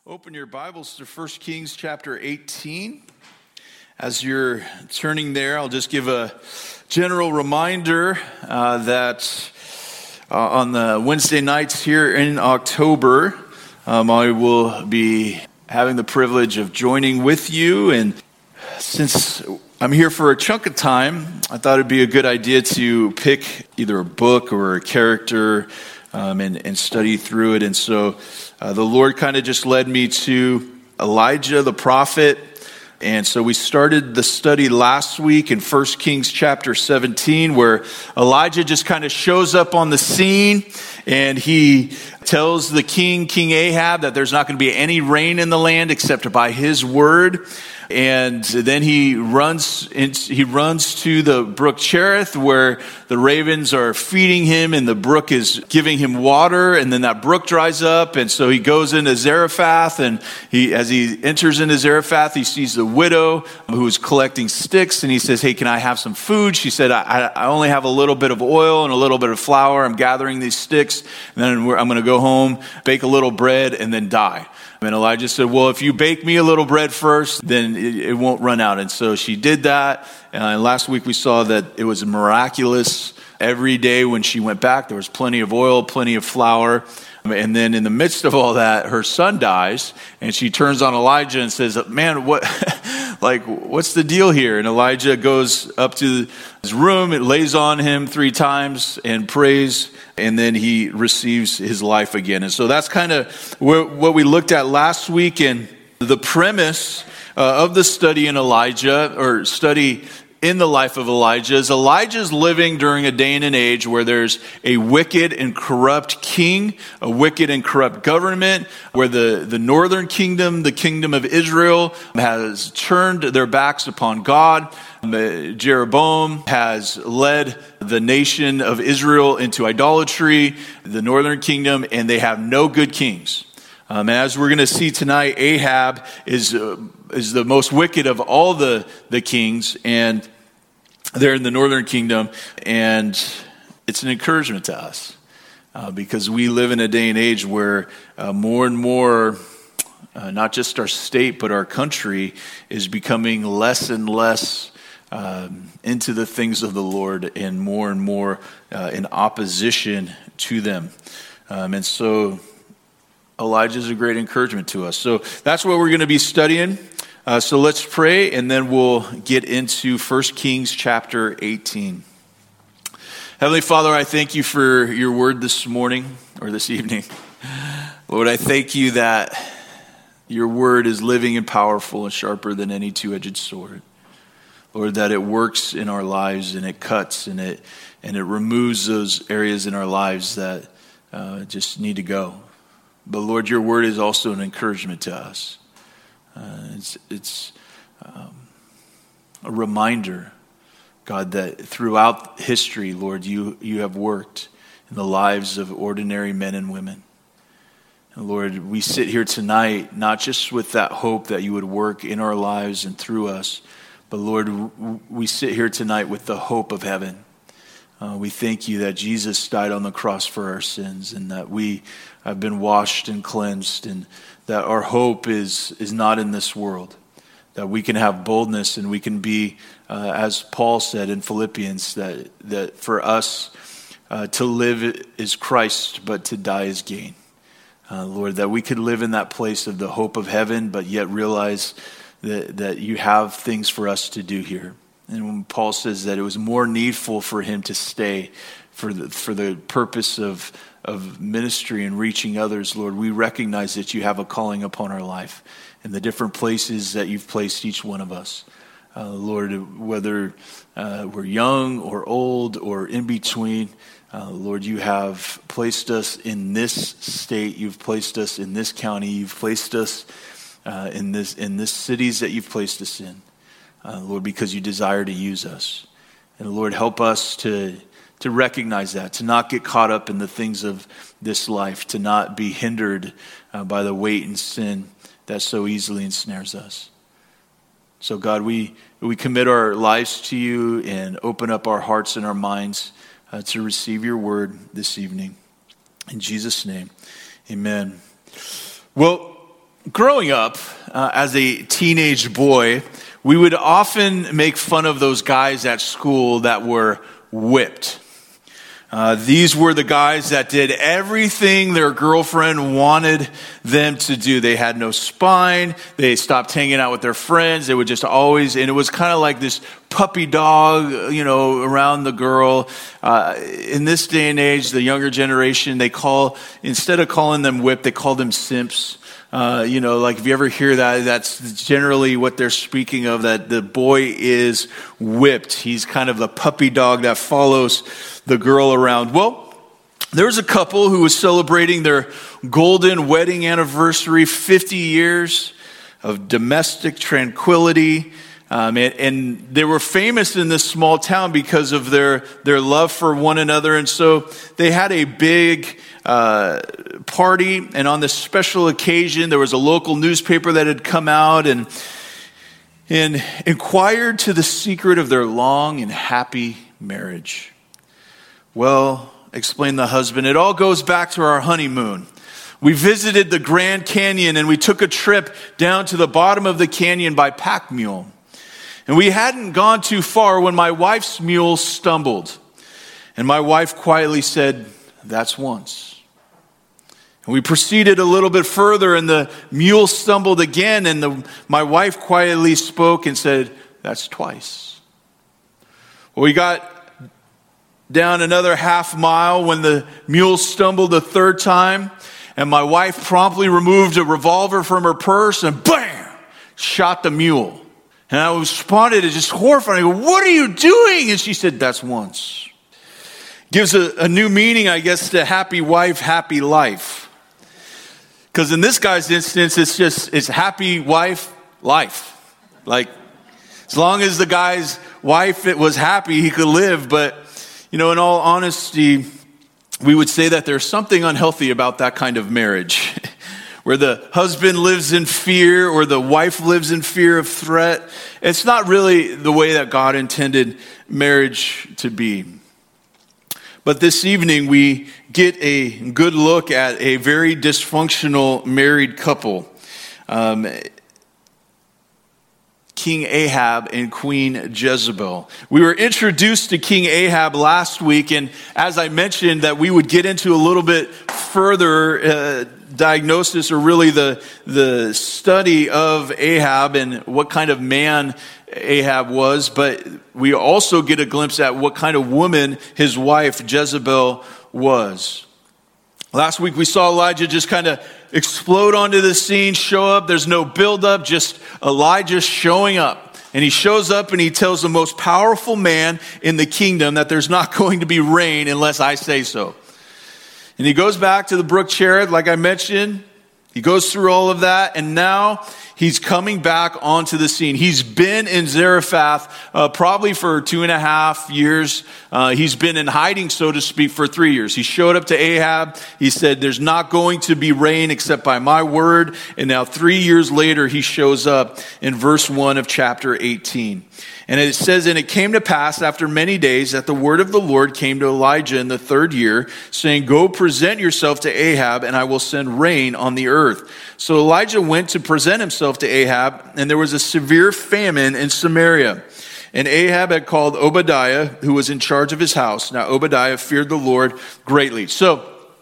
Open your Bibles to 1 Kings chapter 18. As you're turning there, I'll just give a general reminder that on the Wednesday nights here in October, I will be having the privilege of joining with you. And since I'm here for a chunk of time, I thought it'd be a good idea to pick either a book or a character and study through it. And so the Lord kind of just led me to Elijah the prophet. And so we started the study last week in 1 Kings chapter 17, where Elijah just kind of shows up on the scene and he tells the King Ahab, that there's not going to be any rain in the land except by his word. And then he runs to the brook Cherith, where the ravens are feeding him and the brook is giving him water, and then that brook dries up. And so he goes into Zarephath, and as he enters into Zarephath, he sees the widow who is collecting sticks, and he says, "Hey, can I have some food?" She said, I only have a little bit of oil and a little bit of flour. I'm gathering these sticks, and then I'm going to go home, bake a little bread, and then die. And Elijah said, "Well, if you bake me a little bread first, then it won't run out." And so she did that. And last week we saw that it was miraculous. Every day when she went back, there was plenty of oil, plenty of flour. And then in the midst of all that, her son dies. And she turns on Elijah and says, "Man, what's the deal here?" And Elijah goes up to his room and lays on him 3 times and prays. And then he receives his life again. And so that's kind of what we looked at last week. And the premise of the study in Elijah, or study in the life of Elijah, is Elijah's living during a day and an age where there's a wicked and corrupt king, a wicked and corrupt government, where the northern kingdom, the kingdom of Israel, has turned their backs upon God. Jeroboam has led the nation of Israel into idolatry, the northern kingdom, and they have no good kings. And as we're going to see tonight, Ahab is the most wicked of all the kings, and they're in the northern kingdom. And it's an encouragement to us because we live in a day and age where more and more, not just our state, but our country is becoming less and less into the things of the Lord, and more in opposition to them. And so Elijah is a great encouragement to us. So that's what we're going to be studying. So let's pray, and then we'll get into 1 Kings chapter 18. Heavenly Father, I thank you for your word this morning, or this evening. Lord, I thank you that your word is living and powerful and sharper than any two-edged sword. Lord, that it works in our lives, and it cuts, and it removes those areas in our lives that just need to go. But Lord, your word is also an encouragement to us. It's a reminder, God, that throughout history, Lord, you have worked in the lives of ordinary men and women. And Lord, we sit here tonight not just with that hope that you would work in our lives and through us, but Lord, we sit here tonight with the hope of heaven. We thank you that Jesus died on the cross for our sins, and that we have been washed and cleansed, and that our hope is not in this world. That we can have boldness, and we can be, as Paul said in Philippians, that for us to live is Christ, but to die is gain. Lord, that we could live in that place of the hope of heaven, but yet realize that you have things for us to do here. And when Paul says that it was more needful for him to stay for the purpose of ministry and reaching others, Lord, we recognize that you have a calling upon our life and the different places that you've placed each one of us. Lord, whether we're young or old or in between, Lord, you have placed us in this state, you've placed us in this county, you've placed us in this cities that you've placed us in. Lord, because you desire to use us. And Lord, help us to recognize that, to not get caught up in the things of this life, to not be hindered by the weight and sin that so easily ensnares us. So God, we commit our lives to you and open up our hearts and our minds to receive your word this evening. In Jesus' name, amen. Well, Growing up as a teenage boy, we would often make fun of those guys at school that were whipped. These were the guys that did everything their girlfriend wanted them to do. They had no spine. They stopped hanging out with their friends. They would just always, and it was kind of like this puppy dog, around the girl. In this day and age, the younger generation, instead of calling them whipped, they call them simps. Like if you ever hear that, that's generally what they're speaking of, that the boy is whipped. He's kind of the puppy dog that follows the girl around. Well, there was a couple who was celebrating their golden wedding anniversary, 50 years of domestic tranquility. And they were famous in this small town because of their love for one another. And so they had a big party, and on this special occasion, there was a local newspaper that had come out and inquired to the secret of their long and happy marriage. Well, explained the husband, it all goes back to our honeymoon. We visited the Grand Canyon and we took a trip down to the bottom of the canyon by pack mule. And we hadn't gone too far when my wife's mule stumbled. And my wife quietly said, "That's once." And we proceeded a little bit further and the mule stumbled again, and my wife quietly spoke and said, "That's twice." Well, we got down another half mile when the mule stumbled a third time, and my wife promptly removed a revolver from her purse and bam, shot the mule. And I responded, it's just horrifying. I go, "What are you doing?" And she said, "That's once." Gives a new meaning, I guess, to happy wife, happy life. Because in this guy's instance, it's happy wife, life. Like, as long as the guy's wife was happy, he could live. But, in all honesty, we would say that there's something unhealthy about that kind of marriage. Where the husband lives in fear or the wife lives in fear of threat. It's not really the way that God intended marriage to be. But this evening we get a good look at a very dysfunctional married couple. King Ahab and Queen Jezebel. We were introduced to King Ahab last week, and as I mentioned that we would get into a little bit further diagnosis, or really the study of Ahab and what kind of man Ahab was, but we also get a glimpse at what kind of woman his wife Jezebel was. Last week we saw Elijah just kind of explode onto the scene, show up. There's no build-up, just Elijah showing up. And he shows up and he tells the most powerful man in the kingdom that there's not going to be rain unless I say so. And he goes back to the brook Cherith, like I mentioned. He goes through all of that, and now he's coming back onto the scene. He's been in Zarephath probably for 2.5 years. He's been in hiding, so to speak, for 3 years. He showed up to Ahab. He said, "There's not going to be rain except by my word." And now 3 years later, he shows up in verse 1 of chapter 18. And it says, "And it came to pass after many days that the word of the Lord came to Elijah in the 3rd year, saying, 'Go present yourself to Ahab, and I will send rain on the earth.' So Elijah went to present himself to Ahab, and there was a severe famine in Samaria. And Ahab had called Obadiah, who was in charge of his house. Now Obadiah feared the Lord greatly." So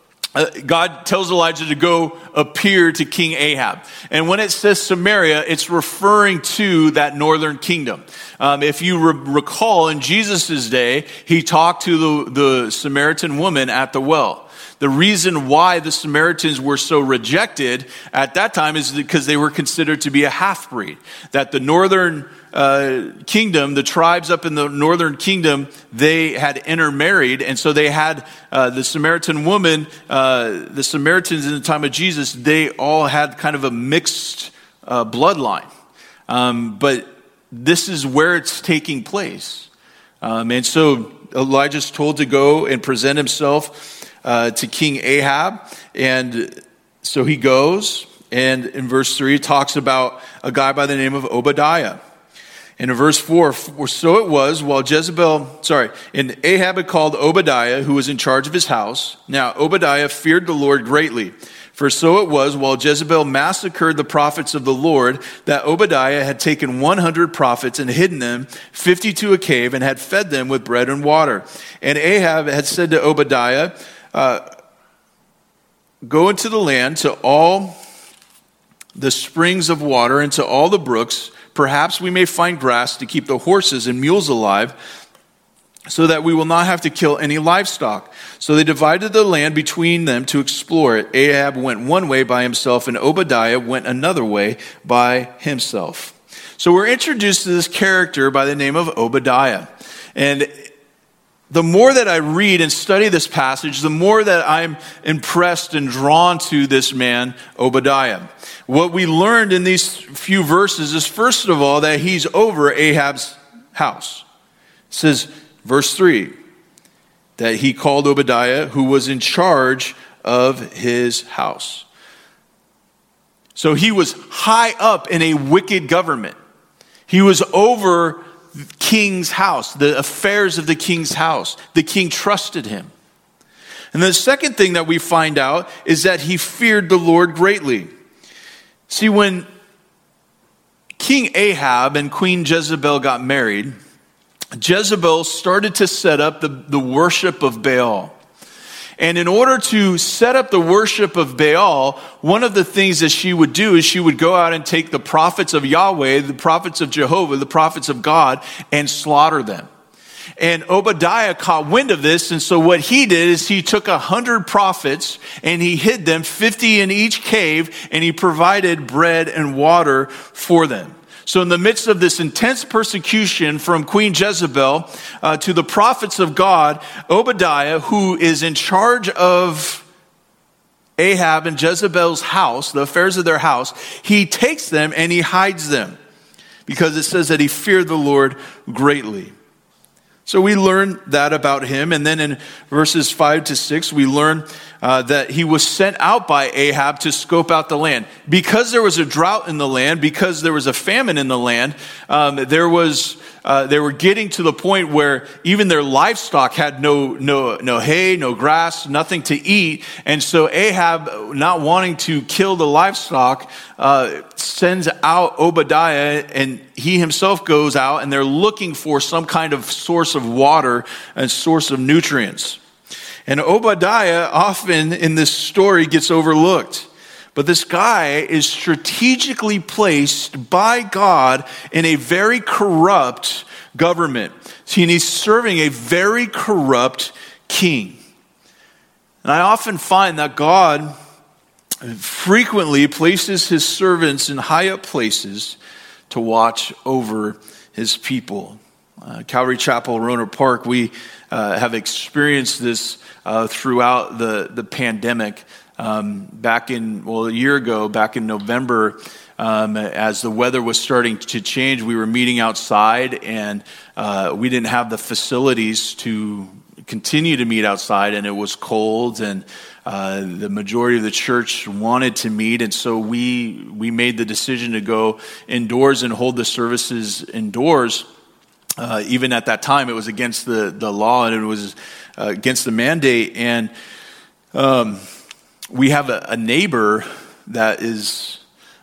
God tells Elijah to go appear to King Ahab. And when it says Samaria, it's referring to that northern kingdom. If you recall, in Jesus' day, he talked to the Samaritan woman at the well. The reason why the Samaritans were so rejected at that time is because they were considered to be a half-breed. That the northern kingdom, the tribes up in the northern kingdom, they had intermarried, and so they had the Samaritan woman, the Samaritans in the time of Jesus, they all had kind of a mixed bloodline. But this is where it's taking place. And so Elijah's told to go and present himself to King Ahab, and so he goes, and in verse 3 it talks about a guy by the name of Obadiah. And in verse 4, "So it was while and Ahab had called Obadiah, who was in charge of his house. Now Obadiah feared the Lord greatly, For so it was, while Jezebel massacred the prophets of the Lord, that Obadiah had taken 100 prophets and hidden them 50 to a cave and had fed them with bread and water. And Ahab had said to Obadiah, go into the land to all the springs of water and to all the brooks. Perhaps we may find grass to keep the horses and mules alive, so that we will not have to kill any livestock. So they divided the land between them to explore it. Ahab went one way by himself, and Obadiah went another way by himself. So we're introduced to this character by the name of Obadiah. And the more that I read and study this passage, the more that I'm impressed and drawn to this man, Obadiah. What we learned in these few verses is, first of all, that he's over Ahab's house. It says, verse 3, that he called Obadiah, who was in charge of his house. So he was high up in a wicked government. He was over the king's house, the affairs of the king's house. The king trusted him. And the second thing that we find out is that he feared the Lord greatly. See, when King Ahab and Queen Jezebel got married, Jezebel started to set up the worship of Baal. And in order to set up the worship of Baal, one of the things that she would do is she would go out and take the prophets of Yahweh, the prophets of Jehovah, the prophets of God, and slaughter them. And Obadiah caught wind of this, and so what he did is he took 100 prophets and he hid them, 50 in each cave, and he provided bread and water for them. So in the midst of this intense persecution from Queen Jezebel to the prophets of God, Obadiah, who is in charge of Ahab and Jezebel's house, the affairs of their house, he takes them and he hides them, because it says that he feared the Lord greatly. So we learn that about him. And then in verses 5 to 6, we learn that he was sent out by Ahab to scope out the land. Because there was a drought in the land, because there was a famine in the land, they were getting to the point where even their livestock had no hay, no grass, nothing to eat. And so Ahab, not wanting to kill the livestock, sends out Obadiah, and he himself goes out, and they're looking for some kind of source of water and source of nutrients. And Obadiah often in this story gets overlooked. But this guy is strategically placed by God in a very corrupt government. See, and he's serving a very corrupt king. And I often find that God frequently places his servants in high up places to watch over his people. Calvary Chapel, Rohnert Park, we have experienced this throughout the pandemic. Back in, a year ago, back in November, as the weather was starting to change, we were meeting outside, and we didn't have the facilities to continue to meet outside, and it was cold, and the majority of the church wanted to meet, and so we made the decision to go indoors and hold the services indoors. Even at that time, it was against the law, and it was against the mandate. And we have a neighbor that is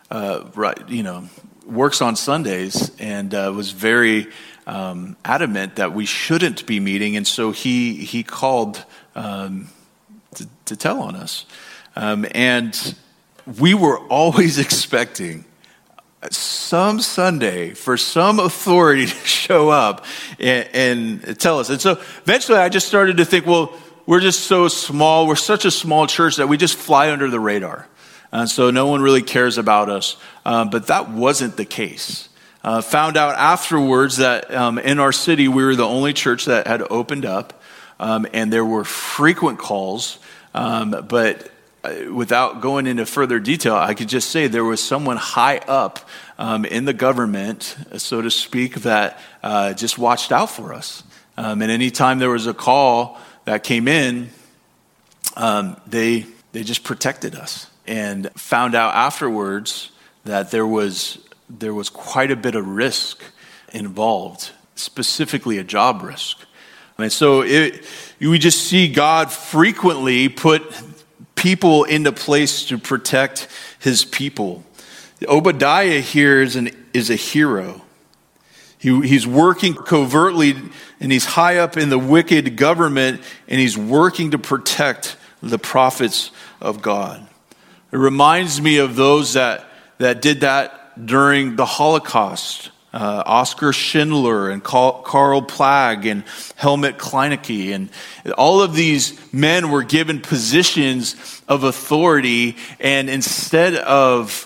works on Sundays, and was very adamant that we shouldn't be meeting, and so he called to tell on us, and we were always expecting some Sunday for some authority to show up and tell us. And so eventually I just started to think, well, we're just so small. We're such a small church that we just fly under the radar. And so no one really cares about us. But that wasn't the case. Found out afterwards that in our city, we were the only church that had opened up. And there were frequent calls. But without going into further detail, I could just say there was someone high up in the government, so to speak, that just watched out for us. And anytime there was a call that came in, they just protected us. And found out afterwards that there was quite a bit of risk involved, specifically a job risk. I mean, so we just see God frequently put people into place to protect his people. Obadiah here is a hero. He's working covertly, and he's high up in the wicked government, and he's working to protect the prophets of God. It reminds me of those that did that during the Holocaust. Oskar Schindler and Karl Plagg and Helmut Kleinecke, and all of these men were given positions of authority, and instead of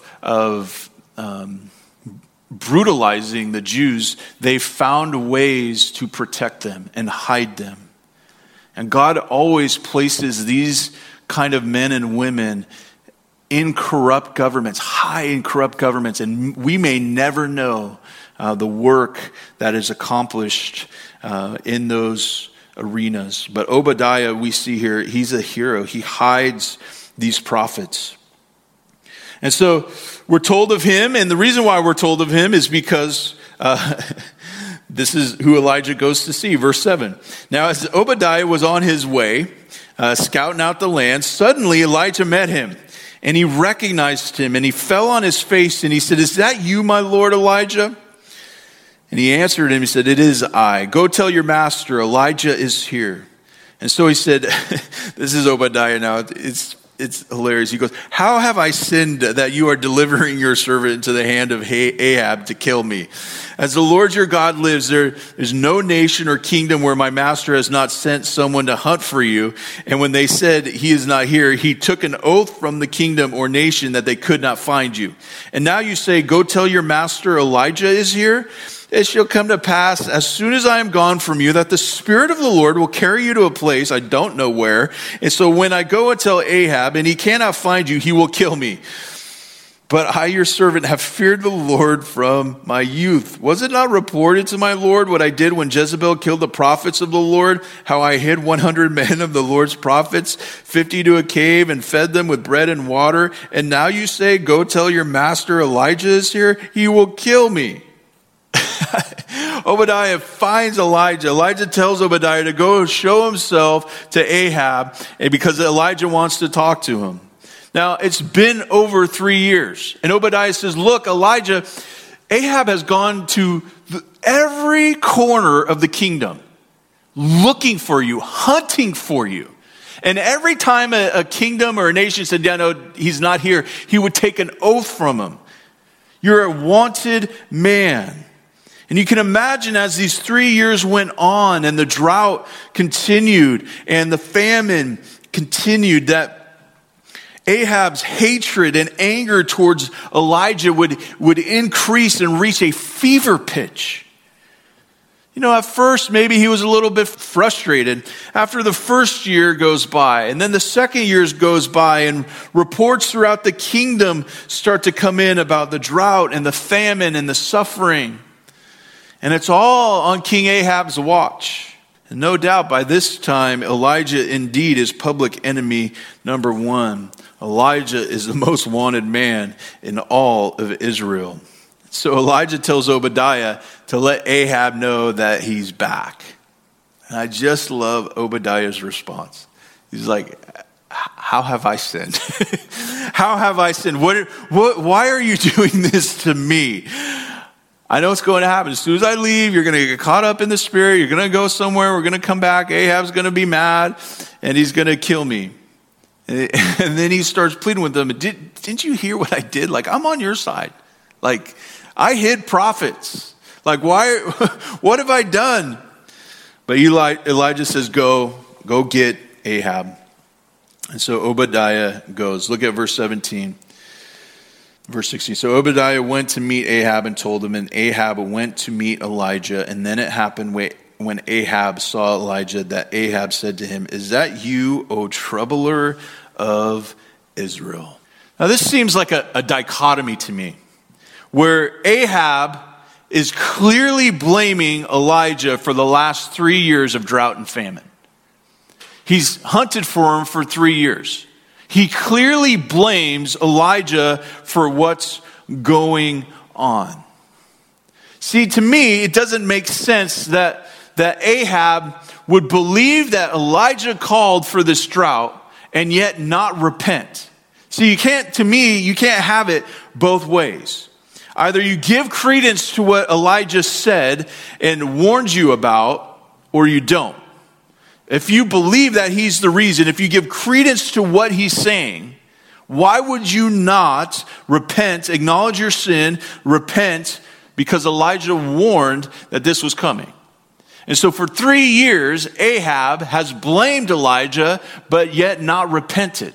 brutalizing the Jews, they found ways to protect them and hide them. And God always places these kind of men and women in corrupt governments, high in corrupt governments, and we may never know the work that is accomplished in those arenas. But Obadiah, we see here, he's a hero. He hides these prophets. And so we're told of him, and the reason why we're told of him is because this is who Elijah goes to see. Verse 7. Now as Obadiah was on his way, scouting out the land, suddenly Elijah met him, and he recognized him, and he fell on his face, and he said, "Is that you, my Lord Elijah?" And he answered him, he said, "It is I. Go tell your master, Elijah is here." And so he said, this is Obadiah now, it's hilarious. He goes, "How have I sinned that you are delivering your servant into the hand of Ahab to kill me? As the Lord your God lives, there is no nation or kingdom where my master has not sent someone to hunt for you. And when they said he is not here, he took an oath from the kingdom or nation that they could not find you. And now you say, go tell your master Elijah is here. It shall come to pass, as soon as I am gone from you, that the Spirit of the Lord will carry you to a place I don't know where. And so when I go and tell Ahab, and he cannot find you, he will kill me. But I, your servant, have feared the Lord from my youth. Was it not reported to my Lord what I did when Jezebel killed the prophets of the Lord? How I hid 100 men of the Lord's prophets, 50 to a cave, and fed them with bread and water. And now you say, go tell your master Elijah is here. He will kill me. Obadiah finds Elijah. Elijah tells Obadiah to go show himself to Ahab, and because Elijah wants to talk to him. Now, it's been over 3 years. And Obadiah says, look, Elijah, Ahab has gone to every corner of the kingdom, looking for you, hunting for you. And every time a kingdom or a nation said, yeah, no, he's not here, he would take an oath from him. You're a wanted man. And you can imagine as these 3 years went on and the drought continued and the famine continued, that Ahab's hatred and anger towards Elijah would increase and reach a fever pitch. You know, at first, maybe he was a little bit frustrated. After the first year goes by, and then the second year goes by, and reports throughout the kingdom start to come in about the drought and the famine and the suffering. And it's all on King Ahab's watch. And no doubt by this time, Elijah indeed is public enemy number one. Elijah is the most wanted man in all of Israel. So Elijah tells Obadiah to let Ahab know that he's back. And I just love Obadiah's response. He's like, how have I sinned? How have I sinned? Why are you doing this to me? I know what's going to happen. As soon as I leave, you're going to get caught up in the spirit. You're going to go somewhere. We're going to come back. Ahab's going to be mad, and he's going to kill me. And then he starts pleading with them. Didn't you hear what I did? Like, I'm on your side. Like, I hid prophets. Like, why? What have I done? But Elijah says, go get Ahab. And so Obadiah goes. Look at verse 17. Verse 16, so Obadiah went to meet Ahab and told him, and Ahab went to meet Elijah. And then it happened when Ahab saw Elijah that Ahab said to him, is that you, O troubler of Israel? Now this seems like a dichotomy to me, where Ahab is clearly blaming Elijah for the last 3 years of drought and famine. He's hunted for him for 3 years. He clearly blames Elijah for what's going on. See, to me, it doesn't make sense that Ahab would believe that Elijah called for this drought and yet not repent. See, you can't have it both ways. Either you give credence to what Elijah said and warned you about, or you don't. If you believe that he's the reason, if you give credence to what he's saying, why would you not repent, acknowledge your sin, repent, because Elijah warned that this was coming? And so for 3 years, Ahab has blamed Elijah, but yet not repented.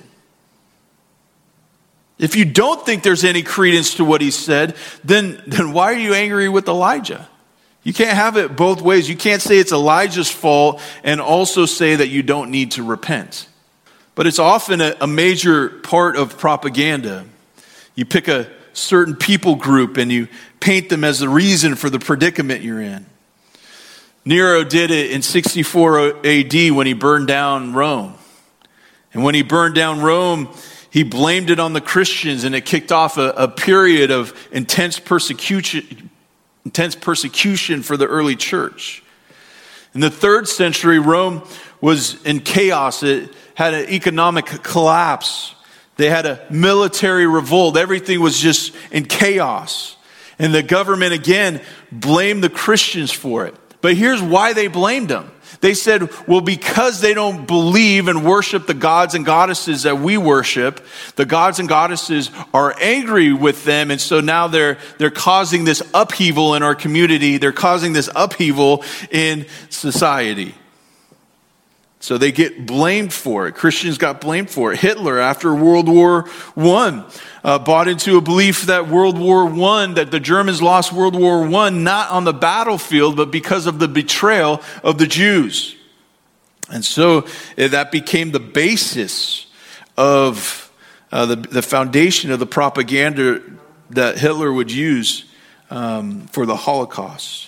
If you don't think there's any credence to what he said, then why are you angry with Elijah? You can't have it both ways. You can't say it's Elijah's fault and also say that you don't need to repent. But it's often a major part of propaganda. You pick a certain people group and you paint them as the reason for the predicament you're in. Nero did it in 64 AD when he burned down Rome. And when he burned down Rome, he blamed it on the Christians, and it kicked off a period of intense persecution for the early church. In the 3rd century, Rome was in chaos. It had an economic collapse. They had a military revolt. Everything was just in chaos. And the government, again, blamed the Christians for it. But here's why they blamed them. They said, well, because they don't believe and worship the gods and goddesses that we worship, the gods and goddesses are angry with them, and so now they're causing this upheaval in our community. They're causing this upheaval in society. So they get blamed for it. Christians got blamed for it. Hitler, after World War I, bought into a belief that that the Germans lost World War I not on the battlefield, but because of the betrayal of the Jews. And so that became the basis of the foundation of the propaganda that Hitler would use for the Holocaust.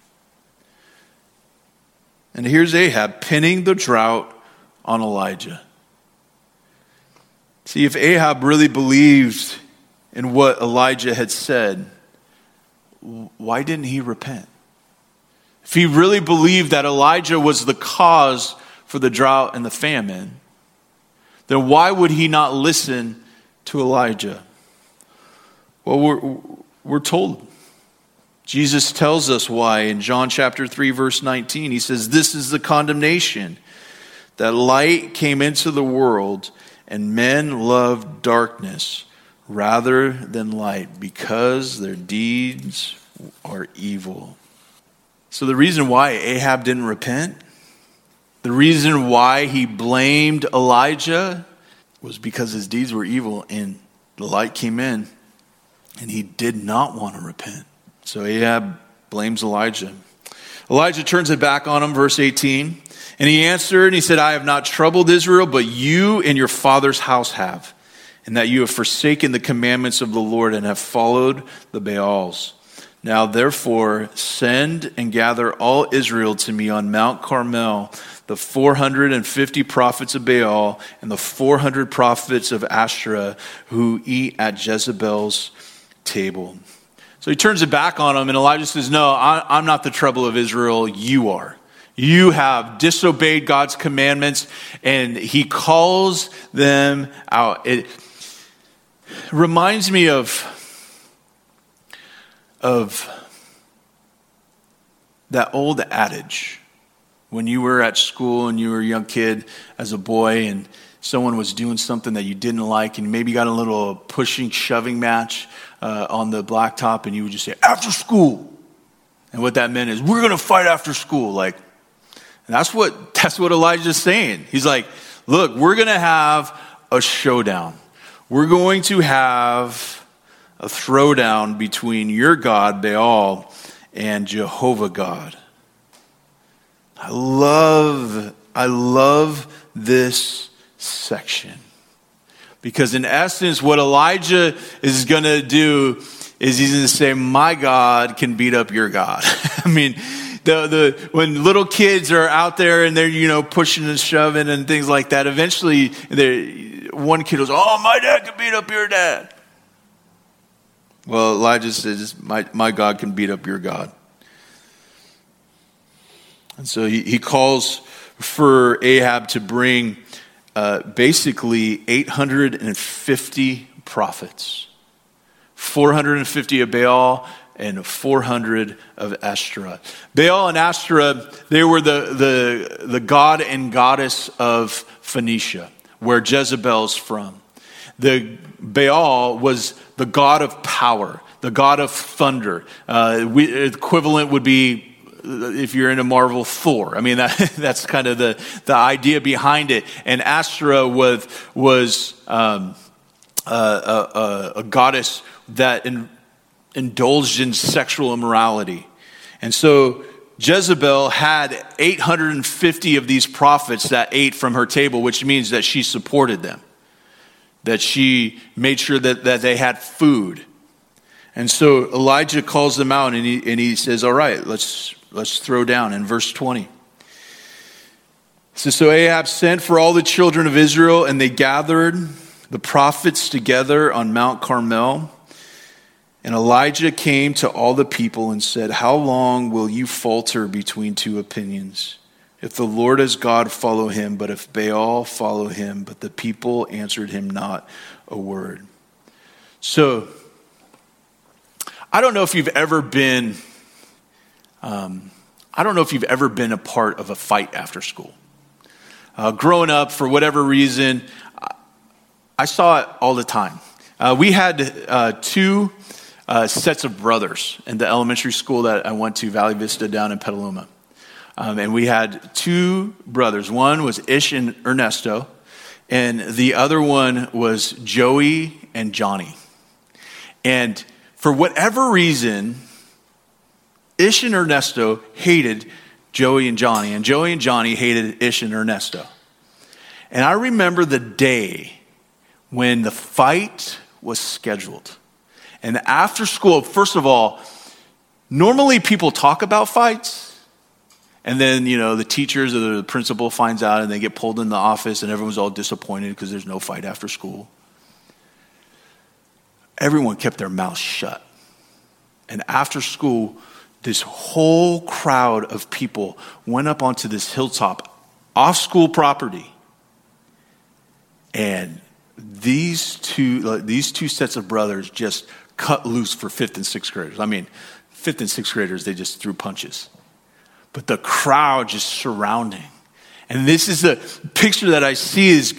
And here's Ahab pinning the drought on Elijah. See, if Ahab really believed in what Elijah had said, why didn't he repent? If he really believed that Elijah was the cause for the drought and the famine, then why would he not listen to Elijah? Well, we're told. Jesus tells us why in John chapter 3, verse 19. He says, "This is the condemnation, that light came into the world, and men loved darkness rather than light, because their deeds are evil." So the reason why Ahab didn't repent, the reason why he blamed Elijah, was because his deeds were evil, and the light came in, and he did not want to repent. So Ahab blames Elijah. Elijah turns it back on him, verse 18. And he answered and he said, "I have not troubled Israel, but you and your father's house have, and that you have forsaken the commandments of the Lord and have followed the Baals. Now therefore send and gather all Israel to me on Mount Carmel, the 450 prophets of Baal and the 400 prophets of Asherah who eat at Jezebel's table." So he turns it back on him, and Elijah says, "No, I'm not the trouble of Israel, you are. You have disobeyed God's commandments," and he calls them out. It reminds me of that old adage. When you were at school and you were a young kid as a boy and someone was doing something that you didn't like, and maybe got a little pushing, shoving match on the blacktop, and you would just say, "After school." And what that meant is, we're going to fight after school. And that's what Elijah's saying. He's like, look, we're going to have a showdown. We're going to have a throwdown between your God, Baal, and Jehovah God. I love this section. Because in essence, what Elijah is going to do is he's going to say, my God can beat up your God. I mean, when little kids are out there and they're, pushing and shoving and things like that, eventually one kid goes, "Oh, my dad can beat up your dad." Well, Elijah says, my God can beat up your God. And so he calls for Ahab to bring basically 850 prophets, 450 of Baal and 400 of Ashtoreth. Baal and Ashtoreth, they were the god and goddess of Phoenicia, where Jezebel's from. The Baal was the god of power, the god of thunder. Equivalent would be, if you're into Marvel, Thor. I mean, that's kind of the idea behind it. And Ashtoreth was a goddess that indulged in sexual immorality. And so Jezebel had 850 of these prophets that ate from her table, which means that she supported them, that she made sure that they had food. And so Elijah calls them out, and he says, all right, let's throw down. In verse 20, it says, so Ahab sent for all the children of Israel, and they gathered the prophets together on Mount Carmel. And Elijah came to all the people and said, how long will you falter between two opinions? If the Lord is God, follow him, but if Baal, follow him. But the people answered him not a word. So, I don't know if you've ever been a part of a fight after school. Growing up, for whatever reason, I saw it all the time. We had two sets of brothers in the elementary school that I went to, Valley Vista down in Petaluma. And we had two brothers. One was Ish and Ernesto, and the other one was Joey and Johnny. And for whatever reason, Ish and Ernesto hated Joey and Johnny, and Joey and Johnny hated Ish and Ernesto. And I remember the day when the fight was scheduled. And after school, first of all, normally people talk about fights. And then, the teachers or the principal finds out and they get pulled in the office and everyone's all disappointed because there's no fight after school. Everyone kept their mouths shut. And after school, this whole crowd of people went up onto this hilltop off school property. And these two sets of brothers just cut loose for 5th and 6th graders. I mean, 5th and 6th graders, they just threw punches. But the crowd just surrounding. And this is the picture that I see is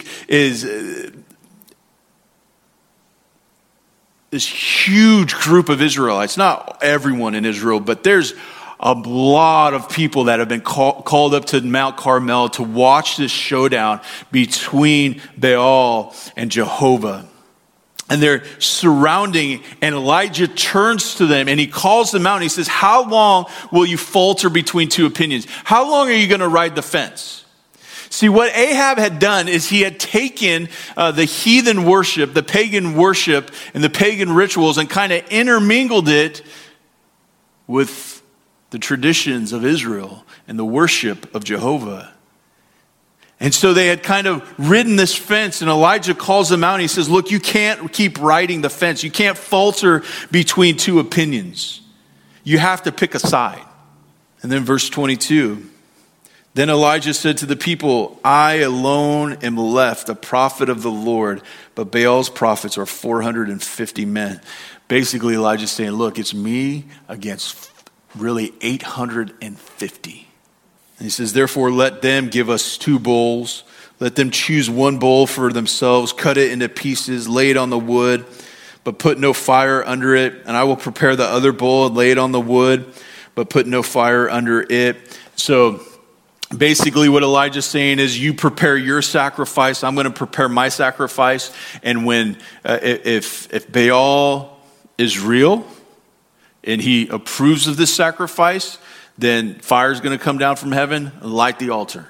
this huge group of Israelites. Not everyone in Israel, but there's a lot of people that have been called up to Mount Carmel to watch this showdown between Baal and Jehovah. And they're surrounding, and Elijah turns to them and he calls them out and he says, how long will you falter between two opinions? How long are you going to ride the fence? See, what Ahab had done is he had taken the heathen worship, the pagan worship, and the pagan rituals and kind of intermingled it with the traditions of Israel and the worship of Jehovah. And so they had kind of ridden this fence, and Elijah calls them out and he says, look, you can't keep riding the fence. You can't falter between two opinions. You have to pick a side. And then verse 22, then Elijah said to the people, I alone am left, a prophet of the Lord, but Baal's prophets are 450 men. Basically, Elijah's saying, look, it's me against really 850. And he says, therefore, let them give us 2 bowls. Let them choose 1 bowl for themselves, cut it into pieces, lay it on the wood, but put no fire under it. And I will prepare the other bowl and lay it on the wood, but put no fire under it. So basically what Elijah's saying is, you prepare your sacrifice, I'm going to prepare my sacrifice. And when, if Baal is real and he approves of this sacrifice, then fire is going to come down from heaven and light the altar.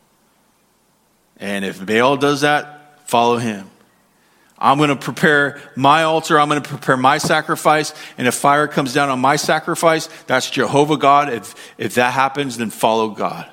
And if Baal does that, follow him. I'm going to prepare my altar. I'm going to prepare my sacrifice. And if fire comes down on my sacrifice, that's Jehovah God. If that happens, then follow God.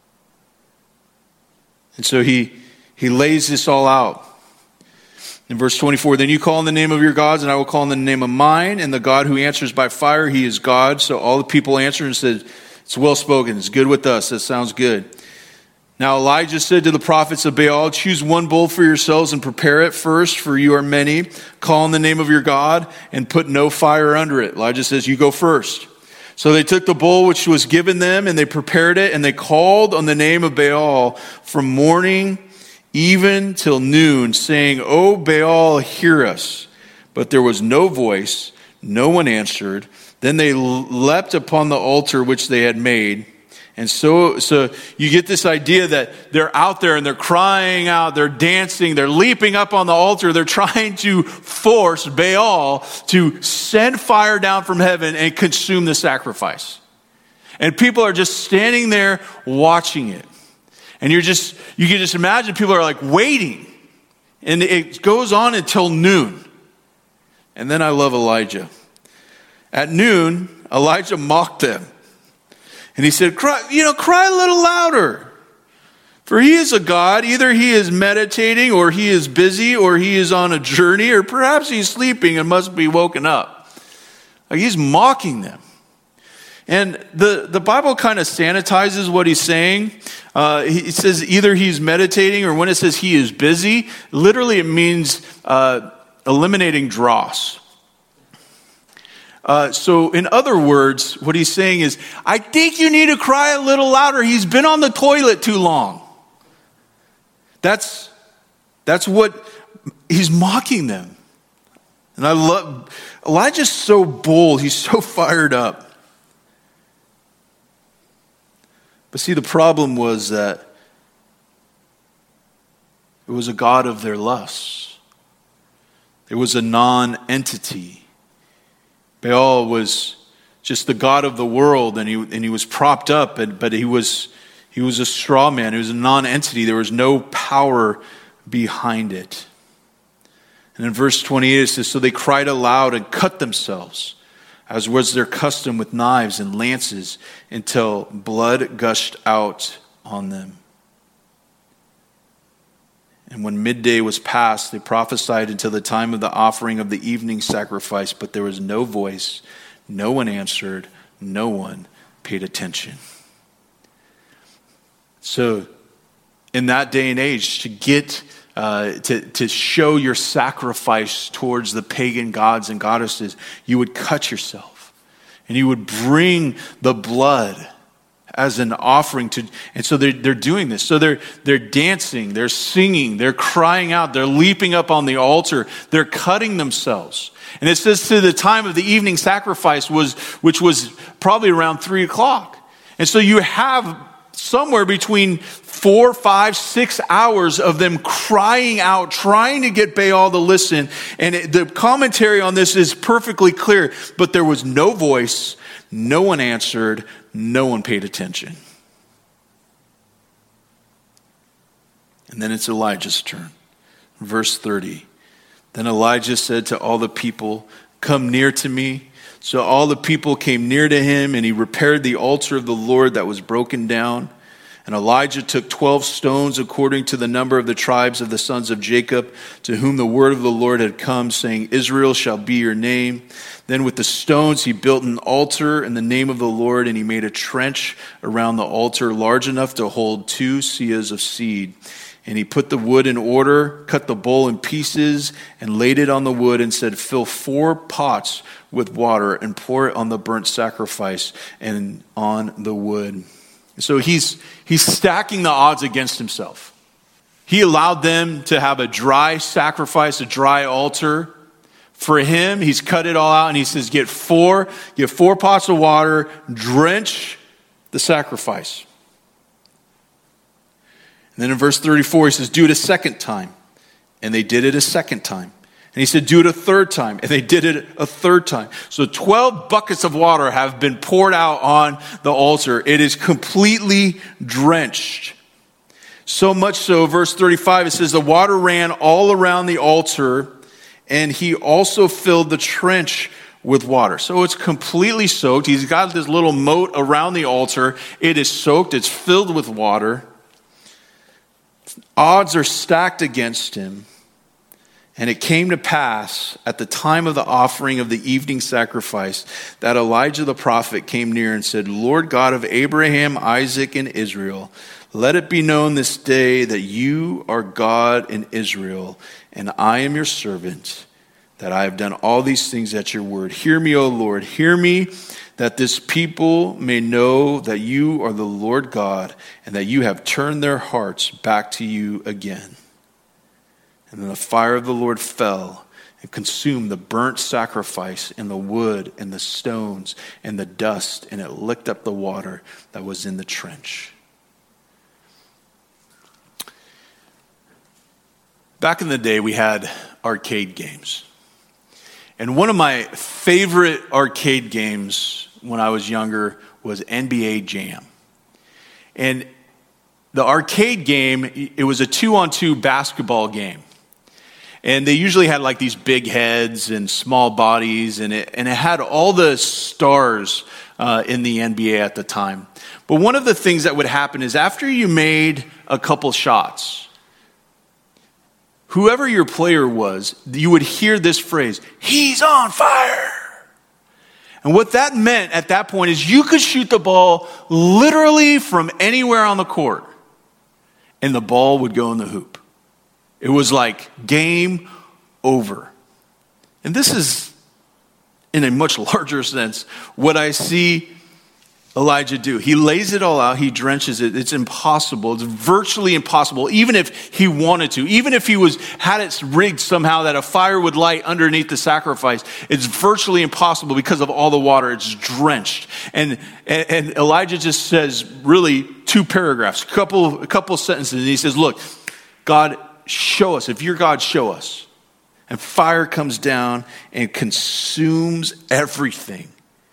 And so he lays this all out. In verse 24, then you call in the name of your gods, and I will call in the name of mine. And the God who answers by fire, he is God. So all the people answered and said, it's well spoken. It's good with us. That sounds good. Now Elijah said to the prophets of Baal, choose one bull for yourselves and prepare it first, for you are many. Call on the name of your God and put no fire under it. Elijah says, you go first. So they took the bull which was given them, and they prepared it, and they called on the name of Baal from morning even till noon, saying, O Baal, hear us. But there was no voice, no one answered. Then they leapt upon the altar which they had made. And so you get this idea that they're out there and they're crying out, they're dancing, they're leaping up on the altar, they're trying to force Baal to send fire down from heaven and consume the sacrifice. And people are just standing there watching it. And you can just imagine people are like waiting. And it goes on until noon. And then I love Elijah. At noon, Elijah mocked them. And he said, cry a little louder. For he is a God. Either he is meditating, or he is busy, or he is on a journey, or perhaps he's sleeping and must be woken up. Like, he's mocking them. And the Bible kind of sanitizes what he's saying. He says either he's meditating, or when it says he is busy, literally it means eliminating dross. So in other words, what he's saying is, I think you need to cry a little louder. He's been on the toilet too long. That's what he's mocking them. And I love, Elijah's so bold. He's so fired up. But see, the problem was that it was a god of their lusts. It was a non-entity. Baal was just the god of the world, and he was propped up, but he was a straw man. He was a non-entity. There was no power behind it. And in verse 28 it says, so they cried aloud and cut themselves, as was their custom, with knives and lances, until blood gushed out on them. And when midday was past, they prophesied until the time of the offering of the evening sacrifice, but there was no voice, no one answered, no one paid attention. So, in that day and age, to get to show your sacrifice towards the pagan gods and goddesses, you would cut yourself, and you would bring the blood as an offering to, and so they're doing this. So they're dancing, they're singing, they're crying out, they're leaping up on the altar, they're cutting themselves. And it says to the time of the evening sacrifice which was probably around 3:00. And so you have somewhere between 4, 5, 6 hours of them crying out, trying to get Baal to listen. And the commentary on this is perfectly clear, but there was no voice, no one answered, no one paid attention. And then it's Elijah's turn. Verse 30. Then Elijah said to all the people, come near to me. So all the people came near to him, and he repaired the altar of the Lord that was broken down. And Elijah took 12 stones according to the number of the tribes of the sons of Jacob, to whom the word of the Lord had come, saying, Israel shall be your name. Then with the stones he built an altar in the name of the Lord, and he made a trench around the altar large enough to hold 2 seahs of seed. And he put the wood in order, cut the bowl in pieces, and laid it on the wood, and said, fill 4 pots with water, and pour it on the burnt sacrifice and on the wood. So he's stacking the odds against himself. He allowed them to have a dry sacrifice, a dry altar. For him, he's cut it all out, and he says, get 4 pots of water, drench the sacrifice. And then in verse 34, he says, do it a second time. And they did it a second time. And he said, do it a third time. And they did it a third time. So 12 buckets of water have been poured out on the altar. It is completely drenched. So much so, verse 35, it says, the water ran all around the altar, and he also filled the trench with water. So it's completely soaked. He's got this little moat around the altar. It is soaked. It's filled with water. Odds are stacked against him. And it came to pass at the time of the offering of the evening sacrifice that Elijah the prophet came near and said, Lord God of Abraham, Isaac, and Israel, let it be known this day that you are God in Israel, and I am your servant, that I have done all these things at your word. Hear me, O Lord, hear me, that this people may know that you are the Lord God, and that you have turned their hearts back to you again. And then the fire of the Lord fell and consumed the burnt sacrifice and the wood and the stones and the dust, and it licked up the water that was in the trench. Back in the day, we had arcade games. And one of my favorite arcade games when I was younger was NBA Jam. And the arcade game, it was a 2-on-2 basketball game. And they usually had like these big heads and small bodies, and it had all the stars in the NBA at the time. But one of the things that would happen is after you made a couple shots, whoever your player was, you would hear this phrase, "He's on fire." And what that meant at that point is you could shoot the ball literally from anywhere on the court, and the ball would go in the hoop. It was like game over. And this is, in a much larger sense, what I see Elijah do. He lays it all out. He drenches it. It's impossible. It's virtually impossible, even if he wanted to. Even if he had it rigged somehow that a fire would light underneath the sacrifice, it's virtually impossible because of all the water. It's drenched. And Elijah just says really 2 paragraphs, a couple sentences. And he says, look, God, show us. If you're God, show us. And fire comes down and consumes everything.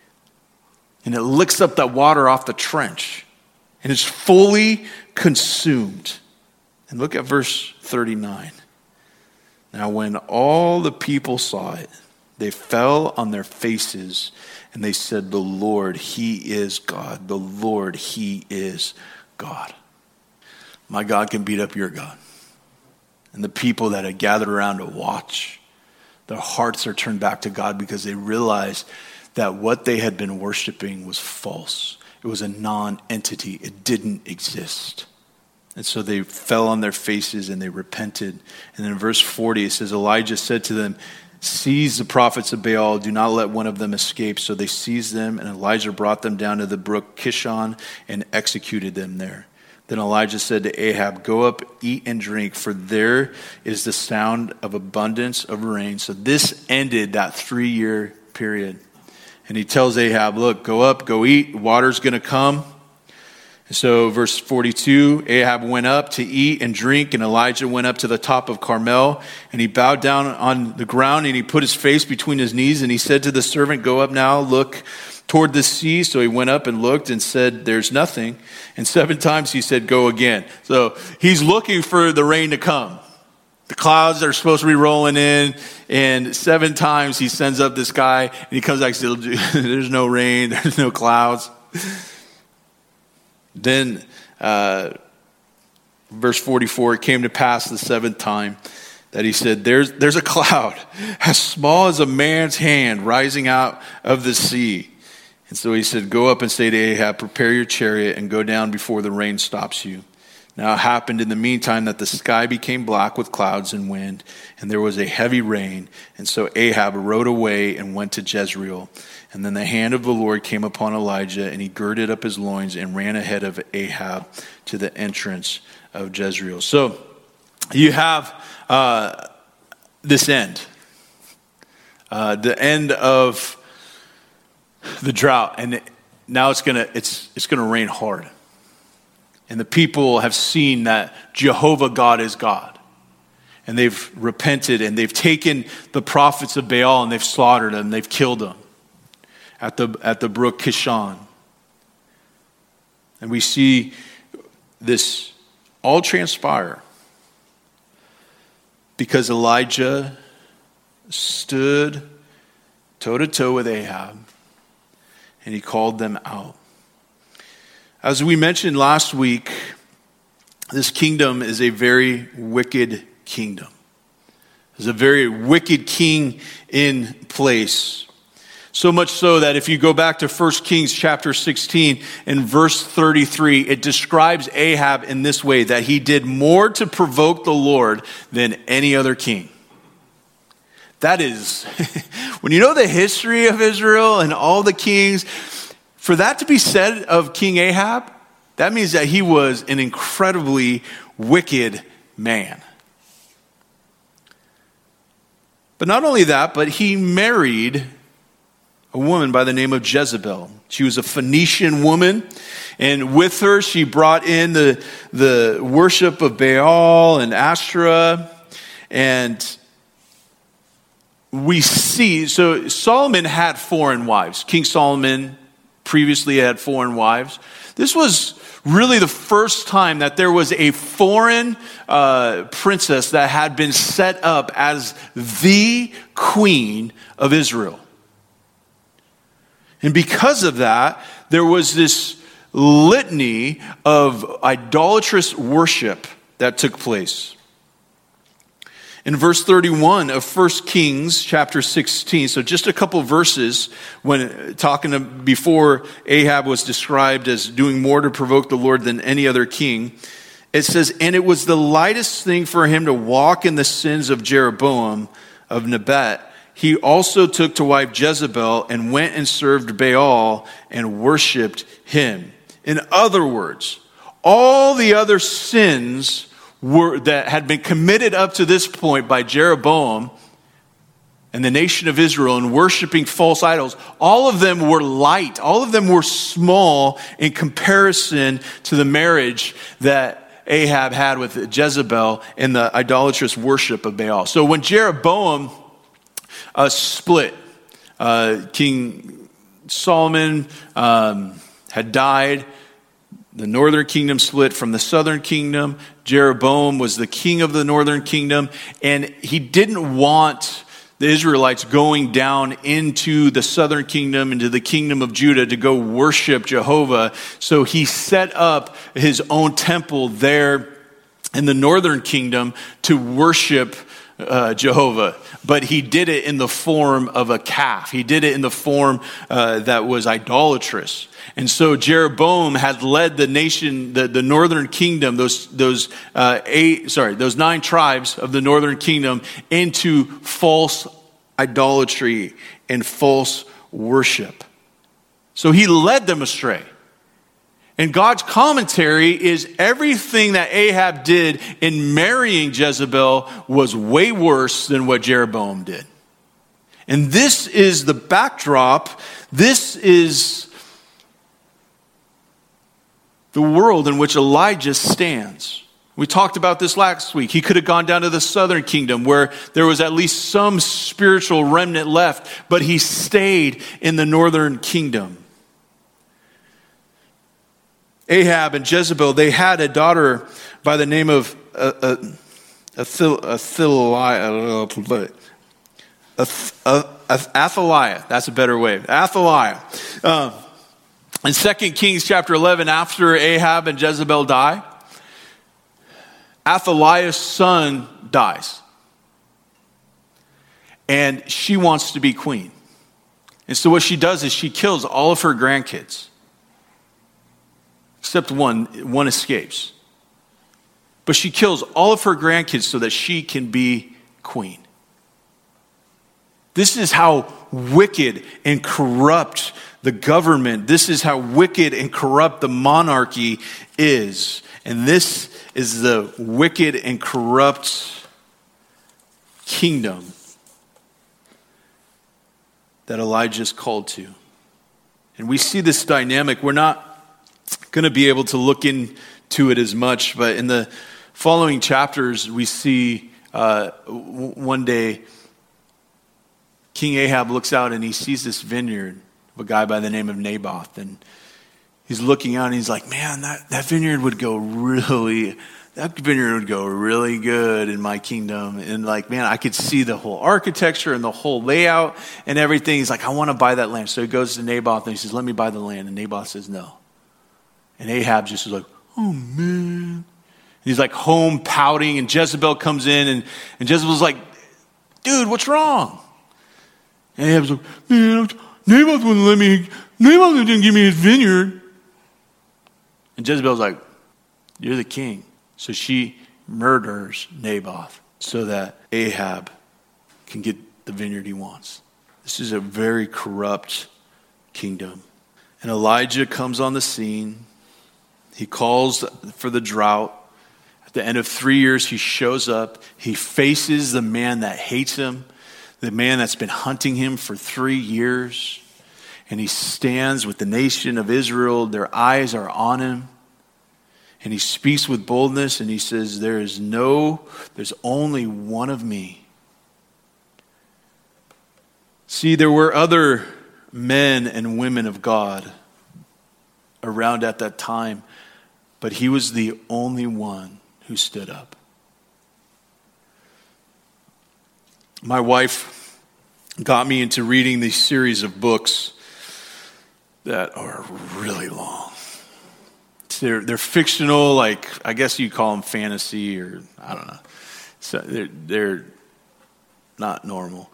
And it licks up that water off the trench. And it's fully consumed. And look at verse 39. Now when all the people saw it, they fell on their faces and they said, the Lord, He is God. The Lord, He is God. My God can beat up your God. And the people that had gathered around to watch, their hearts are turned back to God because they realized that what they had been worshiping was false. It was a non-entity. It didn't exist. And so they fell on their faces and they repented. And then in verse 40, it says, Elijah said to them, seize the prophets of Baal. Do not let one of them escape. So they seized them, and Elijah brought them down to the brook Kishon and executed them there. Then Elijah said to Ahab, go up, eat and drink, for there is the sound of abundance of rain. So this ended that 3-year period. And he tells Ahab, look, go up, go eat, water's going to come. And so verse 42, Ahab went up to eat and drink, and Elijah went up to the top of Carmel, and he bowed down on the ground, and he put his face between his knees, and he said to the servant, go up now, look toward the sea. So he went up and looked and said, there's nothing. And 7 times he said, go again. So he's looking for the rain to come. The clouds are supposed to be rolling in, and 7 times he sends up this guy, and he comes back and says, there's no rain, there's no clouds. Then, verse 44, it came to pass the 7th time that he said, there's a cloud as small as a man's hand rising out of the sea. And so he said, go up and say to Ahab, prepare your chariot and go down before the rain stops you. Now it happened in the meantime that the sky became black with clouds and wind, and there was a heavy rain. And so Ahab rode away and went to Jezreel. And then the hand of the Lord came upon Elijah, and he girded up his loins and ran ahead of Ahab to the entrance of Jezreel. So you have this end, the end of the drought, and now it's gonna rain hard. And the people have seen that Jehovah God is God. And they've repented, and they've taken the prophets of Baal and they've slaughtered them, they've killed them at the brook Kishon. And we see this all transpire because Elijah stood toe-to-toe with Ahab, and he called them out. As we mentioned last week, this kingdom is a very wicked kingdom. There's a very wicked king in place. So much so that if you go back to 1 Kings chapter 16 and verse 33, it describes Ahab in this way, that he did more to provoke the Lord than any other king. That is, when you know the history of Israel and all the kings, for that to be said of King Ahab, that means that he was an incredibly wicked man. But not only that, but he married a woman by the name of Jezebel. She was a Phoenician woman, and with her she brought in the worship of Baal and Asherah. And we see, so Solomon had foreign wives. King Solomon previously had foreign wives. This was really the first time that there was a foreign princess that had been set up as the queen of Israel. And because of that, there was this litany of idolatrous worship that took place. In verse 31 of 1 Kings chapter 16, so just a couple verses when before Ahab was described as doing more to provoke the Lord than any other king, it says, "And it was the lightest thing for him to walk in the sins of Jeroboam of Nebat. He also took to wife Jezebel and went and served Baal and worshiped him." In other words, all the other sins that had been committed up to this point by Jeroboam and the nation of Israel in worshiping false idols, all of them were light. All of them were small in comparison to the marriage that Ahab had with Jezebel and the idolatrous worship of Baal. So when Jeroboam split, King Solomon had died. The northern kingdom split from the southern kingdom. Jeroboam was the king of the northern kingdom, and he didn't want the Israelites going down into the southern kingdom, into the kingdom of Judah to go worship Jehovah. So he set up his own temple there in the northern kingdom to worship Jehovah. But he did it in the form of a calf. He did it in the form that was idolatrous. And so Jeroboam had led the nation, the northern kingdom, those 9 tribes of the northern kingdom into false idolatry and false worship. So he led them astray. And God's commentary is everything that Ahab did in marrying Jezebel was way worse than what Jeroboam did. And this is the backdrop. This is the world in which Elijah stands. We talked about this last week. He could have gone down to the southern kingdom where there was at least some spiritual remnant left, but he stayed in the northern kingdom. Ahab and Jezebel, they had a daughter by the name of Athaliah. That's a better way. Athaliah. In 2 Kings chapter 11, after Ahab and Jezebel die, Athaliah's son dies. And she wants to be queen. And so what she does is she kills all of her grandkids. Except one escapes. But she kills all of her grandkids so that she can be queen. This is how wicked and corrupt the government, this is how wicked and corrupt the monarchy is. And this is the wicked and corrupt kingdom that Elijah is called to. And we see this dynamic. We're not going to be able to look into it as much, but in the following chapters, we see one day King Ahab looks out and he sees this vineyard of a guy by the name of Naboth, and he's looking out and he's like, man, that vineyard would go really good in my kingdom. And like, man, I could see the whole architecture and the whole layout and everything. He's like, I want to buy that land. So he goes to Naboth and he says, let me buy the land. And Naboth says no. And Ahab just is like, oh man. And he's like home pouting, and Jezebel comes in, and Jezebel's like, dude, what's wrong? And Ahab's like, man, Naboth didn't give me his vineyard. And Jezebel's like, you're the king. So she murders Naboth so that Ahab can get the vineyard he wants. This is a very corrupt kingdom. And Elijah comes on the scene. He calls for the drought. At the end of 3 years, he shows up. He faces the man that hates him, the man that's been hunting him for 3 years. And he stands with the nation of Israel. Their eyes are on him. And he speaks with boldness and he says, there's only one of me. See, there were other men and women of God around at that time, but he was the only one who stood up. My wife got me into reading these series of books that are really long. They're fictional, like I guess you call them fantasy, or I don't know. So they're not normal.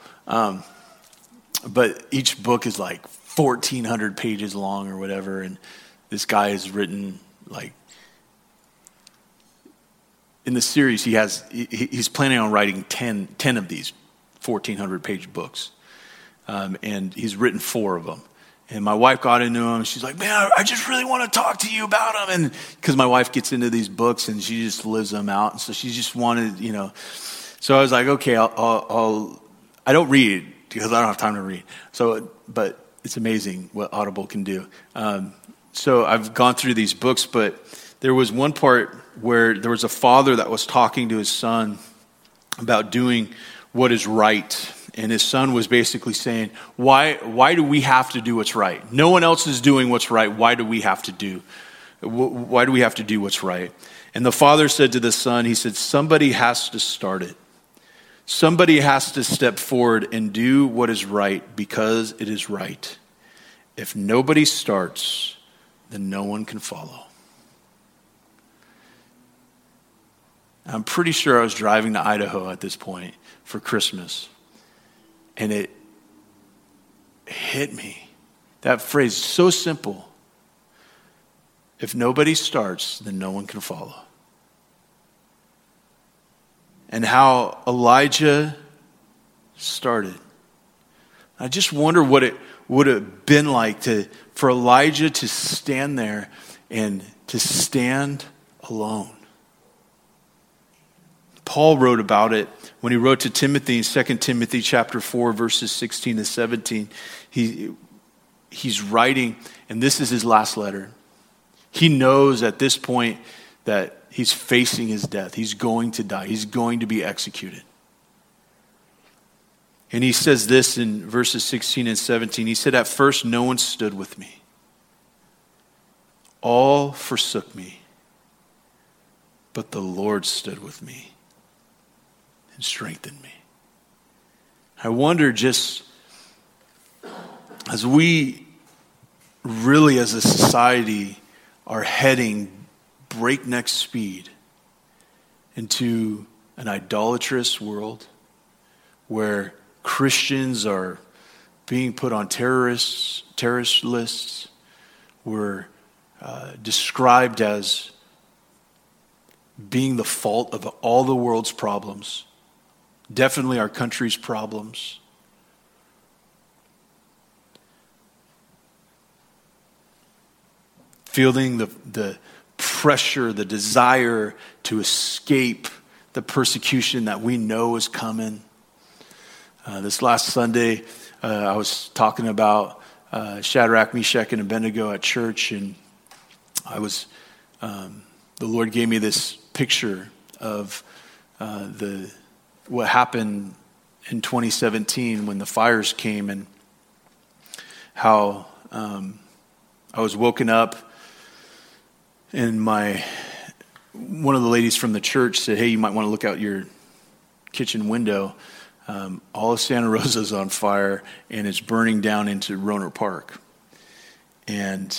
But each book is like 1,400 pages long or whatever, and this guy has written like in the series he's planning on writing 10 of these 1,400 page books, and he's written 4 of them. And my wife got into him. She's like, man, I just really want to talk to you about him. And because my wife gets into these books and she just lives them out. And so she just wanted, So I was like, okay, I don't read because I don't have time to read. So, but it's amazing what Audible can do. So I've gone through these books, but there was one part where there was a father that was talking to his son about doing what is right. And his son was basically saying, why do we have to do what's right? No one else is doing what's right. Why do we have to do what's right? And the father said to the son, he said, somebody has to start it. Somebody has to step forward and do what is right because it is right. If nobody starts, then no one can follow. I'm pretty sure I was driving to Idaho at this point for Christmas. And it hit me. That phrase is so simple. If nobody starts, then no one can follow. And how Elijah started. I just wonder what it would have been like for Elijah to stand there and to stand alone. Paul wrote about it when he wrote to Timothy in 2 Timothy chapter 4, verses 16 to 17. He's writing, and this is his last letter. He knows at this point that he's facing his death. He's going to die. He's going to be executed. And he says this in verses 16 and 17. He said, at first no one stood with me. All forsook me. But the Lord stood with me and strengthened me. I wonder, just as we really as a society are heading breakneck speed into an idolatrous world where Christians are being put on terrorist lists, we're described as being the fault of all the world's problems. Definitely our country's problems. Feeling the pressure, the desire to escape the persecution that we know is coming. This last Sunday, I was talking about Shadrach, Meshach, and Abednego at church, and the Lord gave me this picture of what happened in 2017 when the fires came, and how I was woken up, and one of the ladies from the church said, hey, you might want to look out your kitchen window. All of Santa Rosa's on fire, and it's burning down into Rohnert Park. And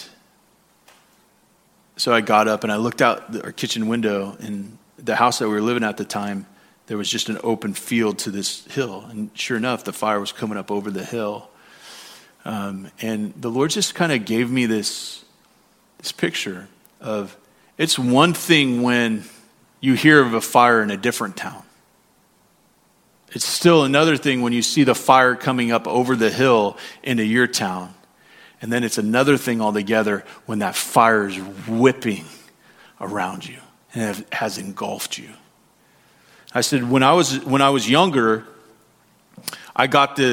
so I got up and I looked out our kitchen window, and the house that we were living at the time, there was just an open field to this hill. And sure enough, the fire was coming up over the hill. And the Lord just kind of gave me this picture of, it's one thing when you hear of a fire in a different town. It's still another thing when you see the fire coming up over the hill into your town. And then it's another thing altogether when that fire is whipping around you and it has engulfed you. I said, when I was younger, I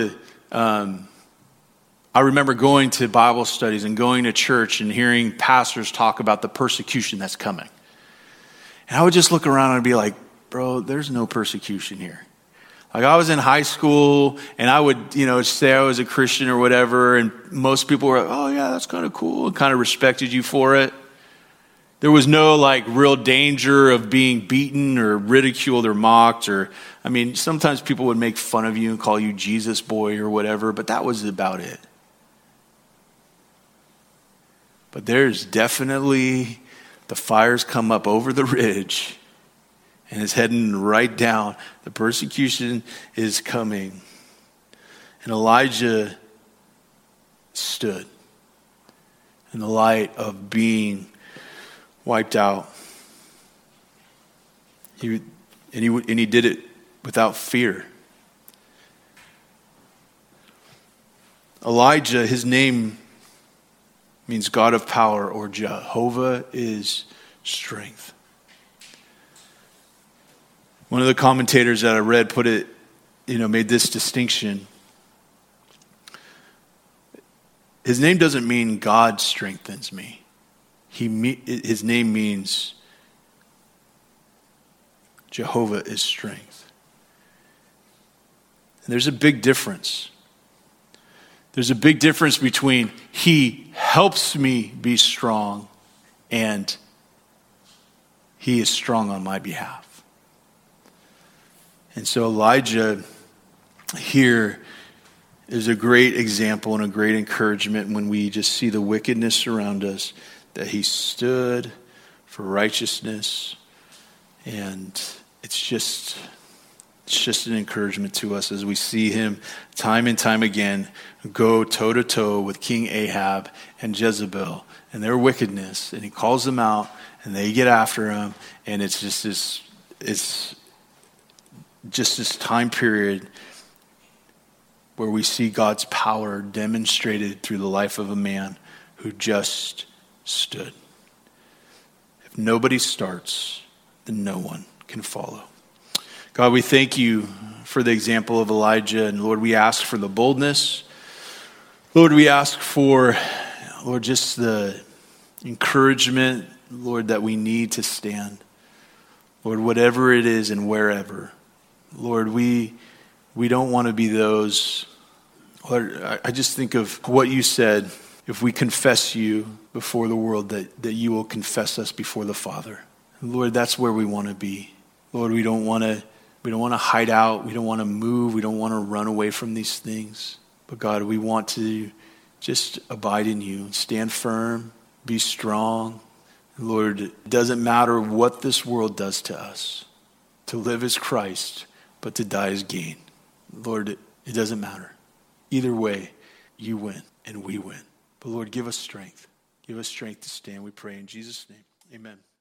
remember going to Bible studies and going to church and hearing pastors talk about the persecution that's coming. And I would just look around and be like, bro, there's no persecution here. Like, I was in high school and I would, say I was a Christian or whatever, and most people were like, oh yeah, that's kind of cool, and kind of respected you for it. There was no real danger of being beaten or ridiculed or mocked, sometimes people would make fun of you and call you Jesus boy or whatever, but that was about it. But there's definitely, the fire's come up over the ridge and it's heading right down. The persecution is coming. And Elijah stood in the light of being wiped out. He did it without fear. Elijah, his name means God of power, or Jehovah is strength. One of the commentators that I read put it, made this distinction. His name doesn't mean God strengthens me. His name means Jehovah is strength. And there's a big difference. There's a big difference between he helps me be strong and he is strong on my behalf. And so Elijah here is a great example and a great encouragement when we just see the wickedness around us, that he stood for righteousness. And it's just an encouragement to us as we see him time and time again go toe-to-toe with King Ahab and Jezebel and their wickedness. And he calls them out and they get after him. And it's just this time period where we see God's power demonstrated through the life of a man who just stood. If nobody starts, then no one can follow. God, we thank you for the example of Elijah. And Lord, we ask for the boldness. Lord, we ask for, Lord, just the encouragement, Lord, that we need to stand. Lord, whatever it is and wherever. Lord, we don't want to be those. Lord, I just think of what you said. If we confess you before the world, that you will confess us before the Father. And Lord, that's where we want to be. Lord, we don't want to hide out. We don't want to move. We don't want to run away from these things. But God, we want to just abide in you, stand firm, be strong. Lord, it doesn't matter what this world does to us. To live is Christ, but to die is gain. Lord, it doesn't matter. Either way, you win and we win. But Lord, give us strength. Give us strength to stand. We pray in Jesus' name. Amen.